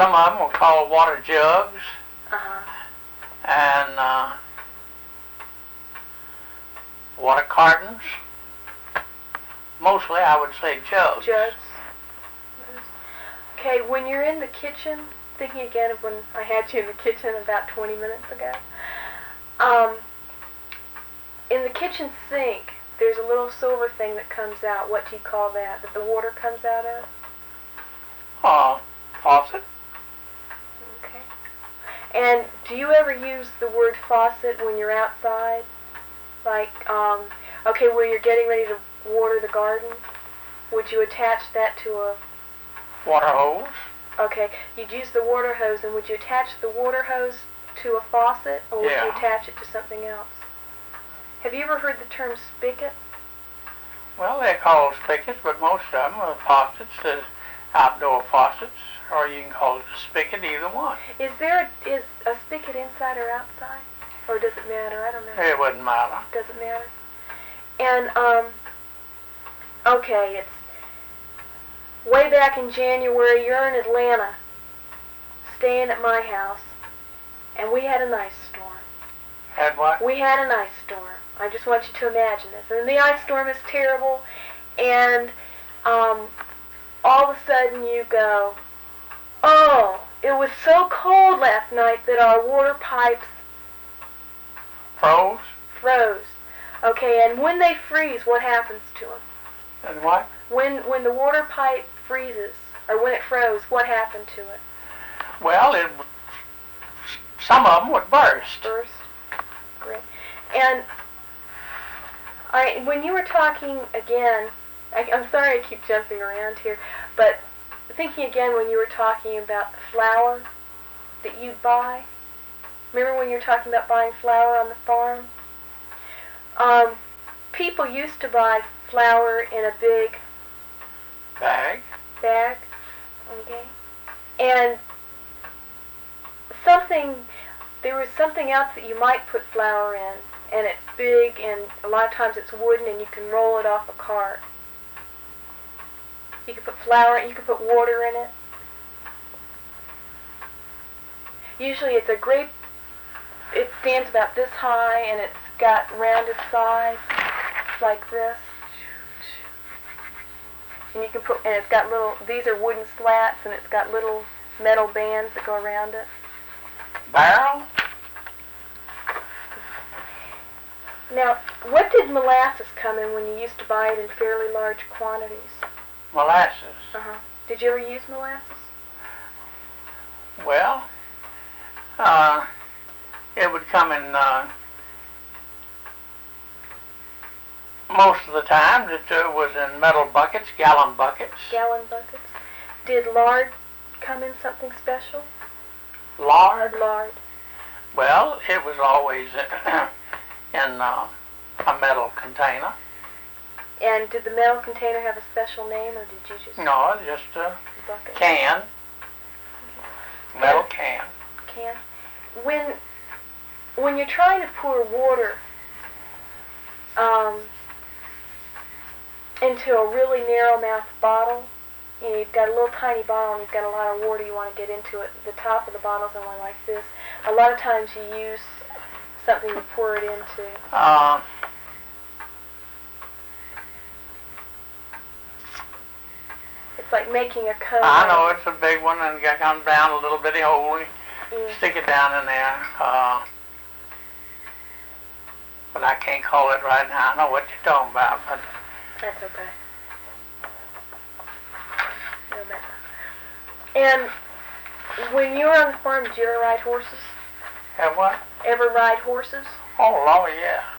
some of them were called water jugs. And water cartons. Mostly, I would say jugs. Jugs. Okay, when you're in the kitchen, thinking again of when I had you in the kitchen about 20 minutes ago, in the kitchen sink, there's a little silver thing that comes out. What do you call that the water comes out of? Faucet. Okay. And do you ever use the word faucet when you're outside? Like, okay, where you're getting ready to water the garden? Would you attach that to a... Water hose. Okay, you'd use the water hose, and would you attach the water hose to a faucet, or would you attach it to something else? Have you ever heard the term spigot? Well, they're called spigots, but most of them are faucets, outdoor faucets, or you can call it a spigot, either one. Is a spigot inside or outside? Or does it matter? I don't know. It wouldn't matter. Doesn't matter. And, okay, it's way back in January, you're in Atlanta, staying at my house, and we had an ice storm. Had what? We had an ice storm. I just want you to imagine this. And the ice storm is terrible, and all of a sudden you go, oh, it was so cold last night that our water pipes froze. Okay, and when they freeze, what happens to them? And what? When the water pipe freezes, or when it froze, what happened to it? Well, some of them would burst. Burst. Great. And when you were talking again, I'm sorry I keep jumping around here, but thinking again when you were talking about the flour that you'd buy. Remember when you were talking about buying flour on the farm? People used to buy flour in a big bag. Okay. And there was something else that you might put flour in, and it's big, and a lot of times it's wooden, and you can roll it off a cart. You can put flour, you can put water in it. Usually it stands about this high, and it's got rounded sides like this. And it's got these are wooden slats, and it's got little metal bands that go around it. Barrel? Now, what did molasses come in when you used to buy it in fairly large quantities? Molasses? Did you ever use molasses? Well, it would come in, most of the time, it was in metal buckets, gallon buckets. Gallon buckets. Did lard come in something special? Lard? Lard. Well, it was always in a metal container. And did the metal container have a special name, or did you just... No, just a bucket? Can. Metal can. Can. When you're trying to pour water into a really narrow-mouthed bottle, you've got a little tiny bottle and you've got a lot of water you want to get into it. The top of the bottle's only like this. A lot of times you use something to pour it into. It's like making a cone. I know, it's a big one, and it comes down a little bitty hole. Stick it down in there. But I can't call it right now. I know what you're talking about, but... That's okay. No matter. And when you were on the farm, did you ever ride horses? Have what? Ever ride horses? Oh, Lord, yeah.